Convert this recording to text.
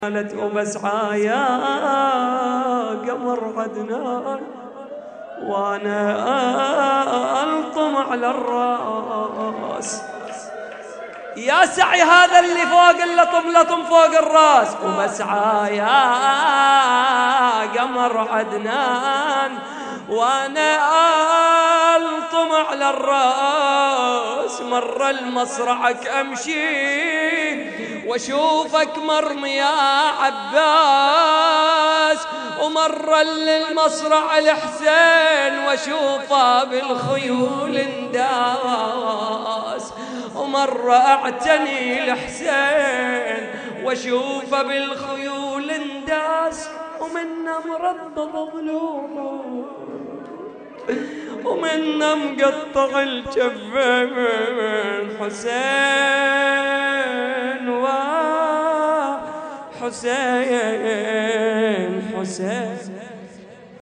قالت وبسعى يا قمر عدنان وانا الطم على الراس. يا سعي هذا اللي فوق اللطم فوق الراس. وبسعى يا قمر عدنان وانا الطم على الراس. مر المصرعك امشي واشوفك مرمي يا عباس. ومر المصرع الحسين واشوفه بالخيول انداس. ومر اعتني الحسين واشوفه بالخيول انداس. ومنه مربض ظلومه ومنه مقطع الجفين. حسين حسين